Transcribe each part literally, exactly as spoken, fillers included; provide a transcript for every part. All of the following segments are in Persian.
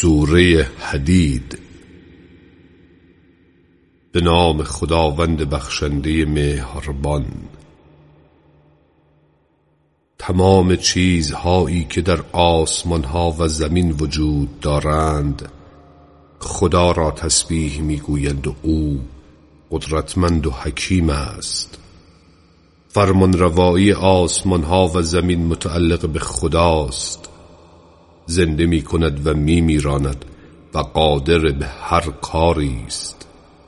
سوره حدید. به نام خداوند بخشنده مهربان. تمام چیزهایی که در آسمان ها و زمین وجود دارند خدا را تسبیح میگویند و او قدرتمند و حکیم است. فرمان روایی آسمان ها و زمین متعلق به خداست. زنده می کند و می میراند و قادر به هر کاری است.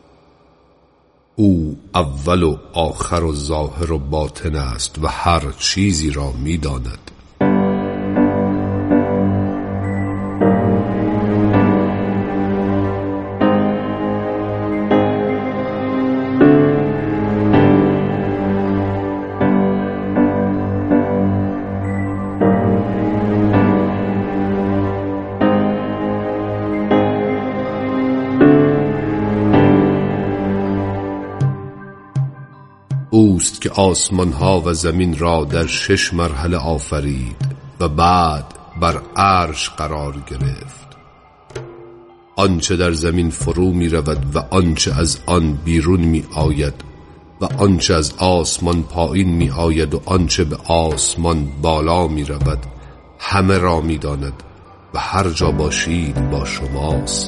او اول و آخر و ظاهر و باطن است و هر چیزی را می داند. اوست که آسمان ها و زمین را در شش مرحله آفرید و بعد بر عرش قرار گرفت. آنچه در زمین فرو می رود و آنچه از آن بیرون می آید و آنچه از آسمان پایین می آید و آنچه به آسمان بالا می رود همه را می داند و هر جا باشید با شماست.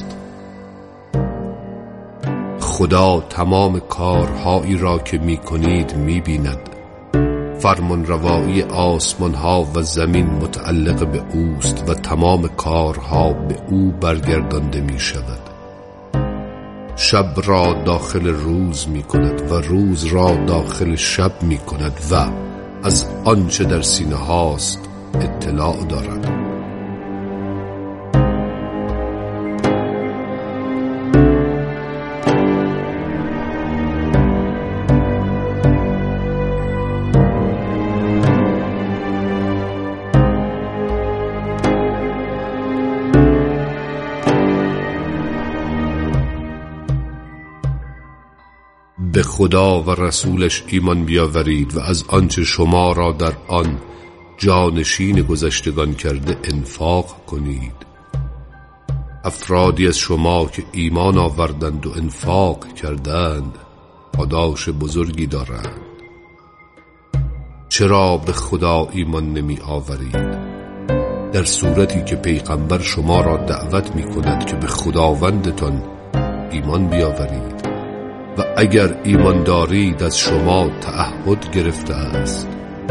خدا تمام کارهایی را که می کنید می بیند. فرمان روایی آسمان ها و زمین متعلق به اوست و تمام کارها به او برگردانده می شود. شب را داخل روز می کند و روز را داخل شب می کند و از آنچه در سینه هاست اطلاع دارد. به خدا و رسولش ایمان بیاورید و از آنچه شما را در آن جانشین گذشتگان کرده انفاق کنید. افرادی از شما که ایمان آوردند و انفاق کردند پاداش بزرگی دارند. چرا به خدا ایمان نمی آورید؟ در صورتی که پیغمبر شما را دعوت می کند که به خداوندتان ایمان بیاورید و اگر ایمان دارید از شما تعهد گرفته است.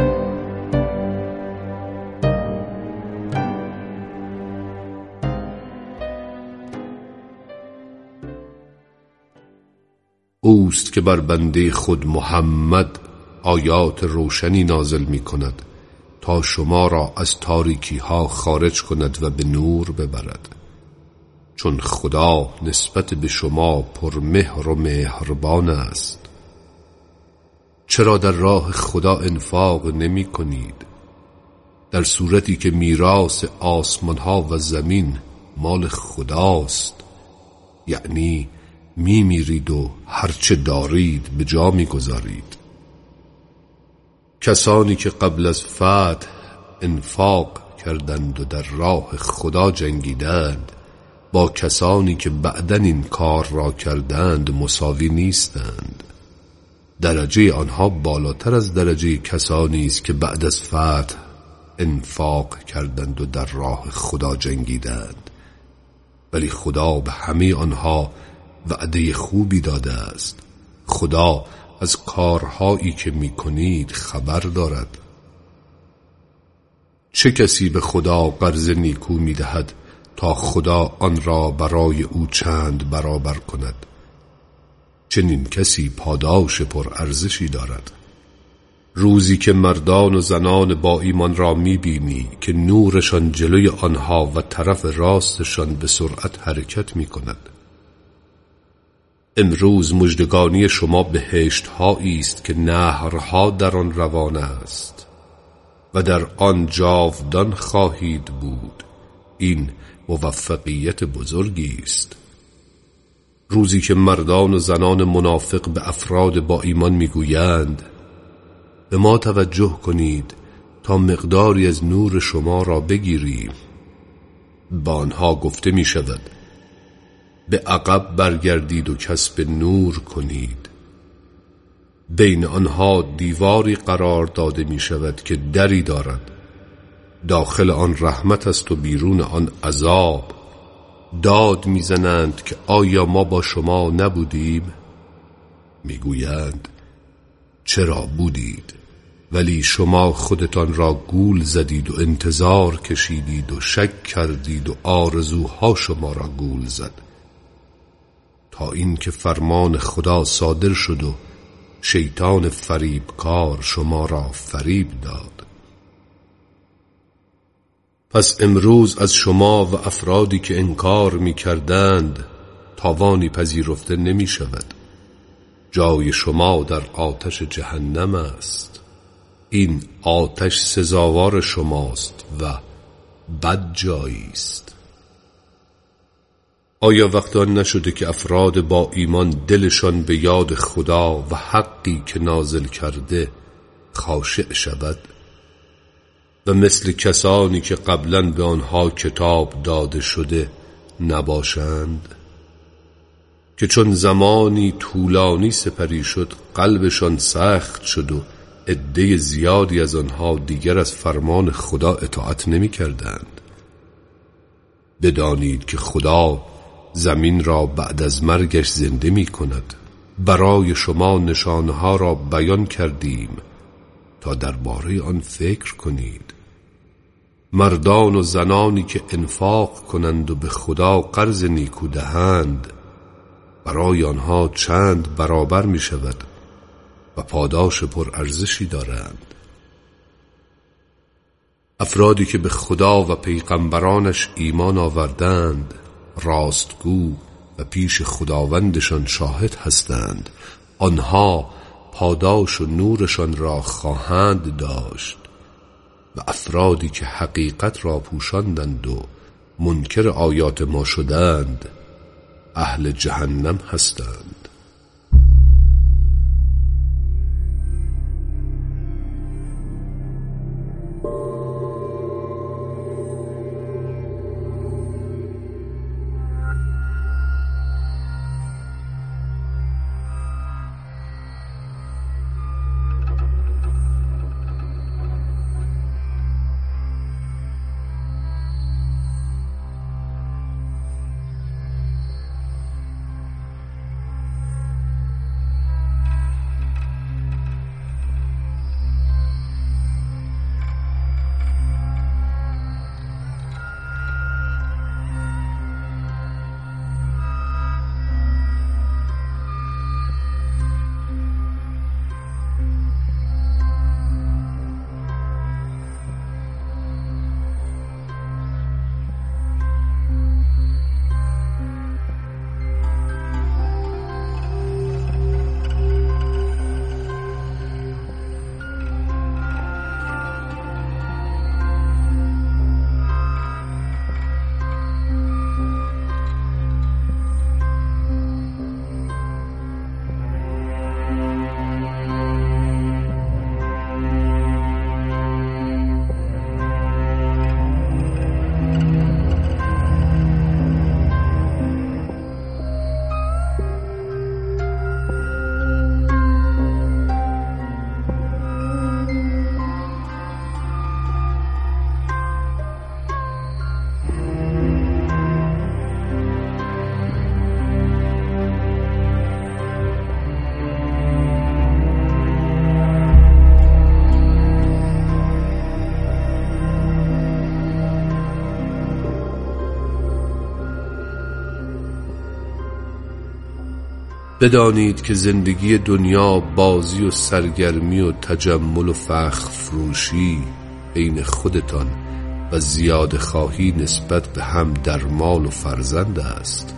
اوست که بر بنده خود محمد آیات روشنی نازل می کند تا شما را از تاریکی ها خارج کند و به نور ببرد. چون خدا نسبت به شما پرمهر و مهربان است. چرا در راه خدا انفاق نمی کنید؟ در صورتی که میراث آسمان ها و زمین مال خداست، یعنی می میرید و هرچه دارید به جا می گذارید. کسانی که قبل از فتح انفاق کردند و در راه خدا جنگیدند با کسانی که بعدن این کار را کردند مساوی نیستند. درجه آنها بالاتر از درجه کسانی است که بعد از فتح انفاق کردند و در راه خدا جنگیدند. ولی خدا به همه آنها وعده خوبی داده است. خدا از کارهایی که می کنید خبر دارد. چه کسی به خدا قرض نیکو می دهد تا خدا آن را برای او چند برابر کند؟ چنین کسی پاداش پر ارزشی دارد. روزی که مردان و زنان با ایمان را می بینی که نورشان جلوی آنها و طرف راستشان به سرعت حرکت می کند. امروز مژدگانی شما بهشت هایی است که نهرها در آن روان است و در آن جاودان خواهید بود. این موفقیت بزرگی است. روزی که مردان و زنان منافق به افراد با ایمان میگویند به ما توجه کنید تا مقداری از نور شما را بگیریم. با آنها گفته می شود به عقب برگردید و کسب نور کنید. بین آنها دیواری قرار داده می شود که دری دارد، داخل آن رحمت است و بیرون آن عذاب. داد میزنند که آیا ما با شما نبودیم؟ میگویند چرا بودید، ولی شما خودتان را گول زدید و انتظار کشیدید و شک کردید و آرزوها شما را گول زد، تا این که فرمان خدا صادر شد و شیطان فریبکار شما را فریب داد. پس امروز از شما و افرادی که انکار می کردند تاوانی پذیرفته نمی شود. جای شما در آتش جهنم است. این آتش سزاوار شماست و بد جایی است. آیا وقت آن نشده که افراد با ایمان دلشان به یاد خدا و حقی که نازل کرده خاشع شود و مثل کسانی که قبلا به آنها کتاب داده شده نباشند، که چون زمانی طولانی سپری شد قلبشان سخت شد و عده زیادی از آنها دیگر از فرمان خدا اطاعت نمی کردند. بدانید که خدا زمین را بعد از مرگش زنده می کند. برای شما نشانها را بیان کردیم تا درباره آن فکر کنید. مردان و زنانی که انفاق کنند و به خدا قرض نیکو دهند، برای آنها چند برابر می شود و پاداش پرارزشی دارند. افرادی که به خدا و پیغمبرانش ایمان آوردند راستگو و پیش خداوندشان شاهد هستند، آنها پاداش و نورشان را خواهند داشت. و افرادی که حقیقت را پوشاندند و منکر آیات ما شدند اهل جهنم هستند. بدانید که زندگی دنیا بازی و سرگرمی و تجمل و فخر فروشی بین خودتان و زیاده خواهی نسبت به هم در مال و فرزند است،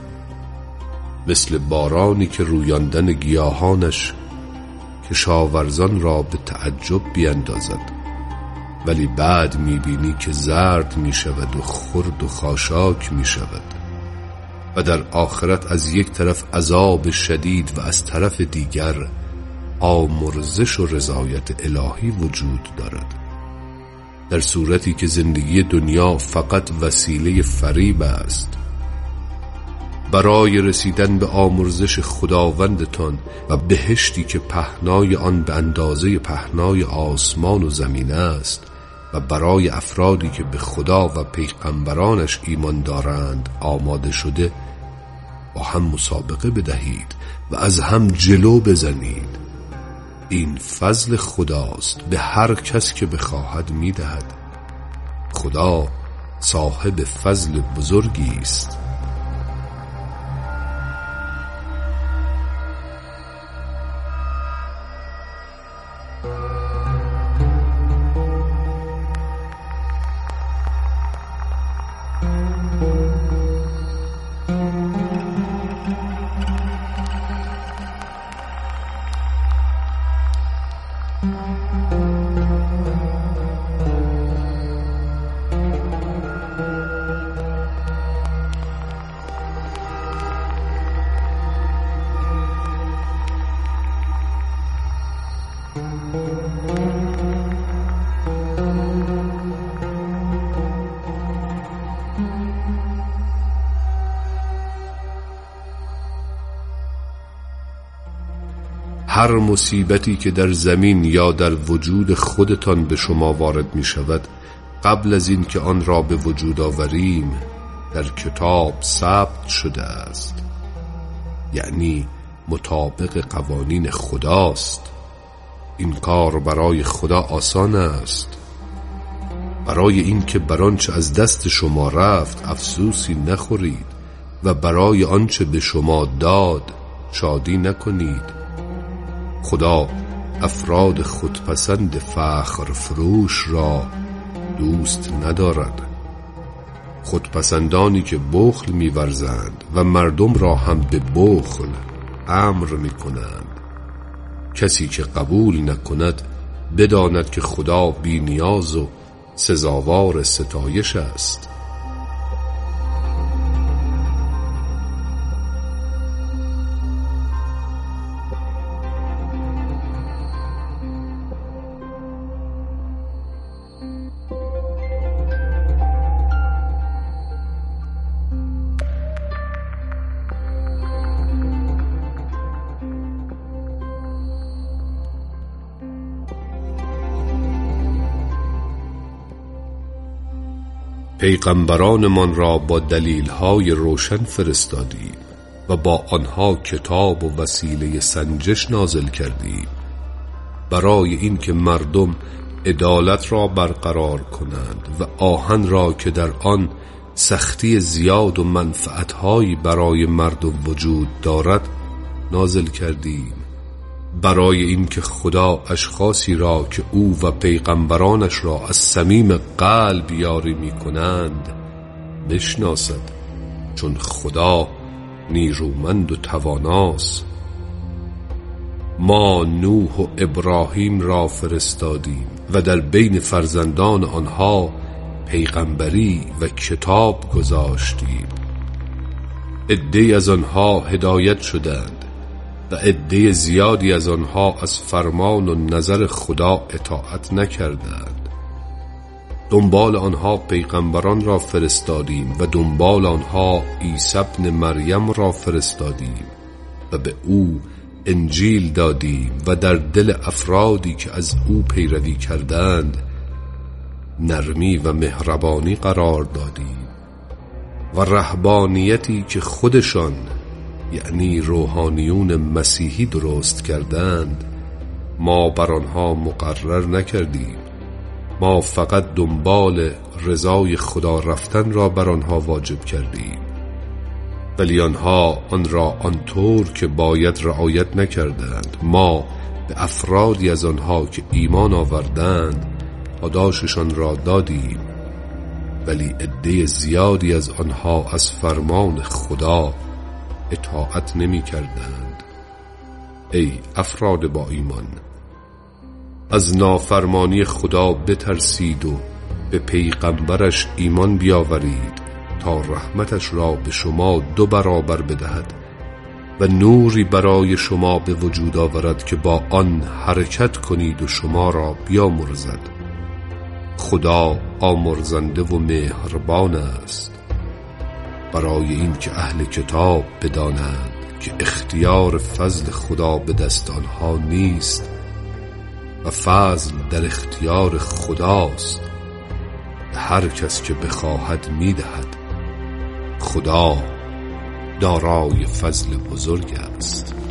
مثل بارانی که رویاندن گیاهانش کشاورزان را به تعجب بیندازد، ولی بعد میبینی که زرد میشود و خرد و خاشاک میشود و در آخرت از یک طرف عذاب شدید و از طرف دیگر آمرزش و رضایت الهی وجود دارد. در صورتی که زندگی دنیا فقط وسیله فریب است. برای رسیدن به آمرزش خداوندتان و بهشتی که پهنای آن به اندازه پهنای آسمان و زمین است و برای افرادی که به خدا و پیغمبرانش ایمان دارند آماده شده، با هم مسابقه بدهید و از هم جلو بزنید. این فضل خداست، به هر کس که بخواهد میدهد. خدا صاحب فضل بزرگی است. هر مصیبتی که در زمین یا در وجود خودتان به شما وارد می شود، قبل از این که آن را به وجود آوریم در کتاب ثبت شده است. یعنی مطابق قوانین خداست. این کار برای خدا آسان است. برای این که بر آنچه از دست شما رفت افسوسی نخورید و برای آنچه به شما داد شادی نکنید. خدا افراد خودپسند فخر فروش را دوست ندارد. خودپسندانی که بخل می‌ورزند و مردم را هم به بخل امر می‌کنند. کسی که قبول نکند بداند که خدا بی نیاز و سزاوار ستایش است. پیغمبرانمان را با دلیل‌های روشن فرستادیم و با آنها کتاب و وسیله سنجش نازل کردیم برای اینکه مردم عدالت را برقرار کنند و آهن را که در آن سختی زیاد و منفعت‌هایی برای مردم وجود دارد نازل کردیم، برای اینکه خدا اشخاصی را که او و پیغمبرانش را از صمیم قلب یاری می کنند بشناسد، چون خدا نیرومند و تواناست. ما نوح و ابراهیم را فرستادیم و در بین فرزندان آنها پیغمبری و کتاب گذاشتیم. عده‌ای از آنها هدایت شدند و عده زیادی از آنها از فرمان و نظر خدا اطاعت نکردند. دنبال آنها پیغمبران را فرستادیم و دنبال آنها عیسی ابن مریم را فرستادیم و به او انجیل دادیم و در دل افرادی که از او پیروی کردند نرمی و مهربانی قرار دادیم و رهبانیتی که خودشان یعنی روحانیون مسیحی درست کردند ما بر آنها مقرر نکردیم. ما فقط دنبال رضای خدا رفتن را بر آنها واجب کردیم، ولی آنها آن را آنطور که باید رعایت نکردند. ما به افرادی از آنها که ایمان آوردند پاداششان را دادیم، ولی عده زیادی از آنها از فرمان خدا اطاعت نمی کردند. ای افراد با ایمان، از نافرمانی خدا بترسید و به پیغمبرش ایمان بیاورید تا رحمتش را به شما دو برابر بدهد و نوری برای شما به وجود آورد که با آن حرکت کنید و شما را بیامرزد. خدا آمرزنده و مهربان است، برای این که اهل کتاب بدانند که اختیار فضل خدا به دست آنها نیست و فضل در اختیار خداست، به هر کس که بخواهد میدهد. خدا دارای فضل بزرگ است.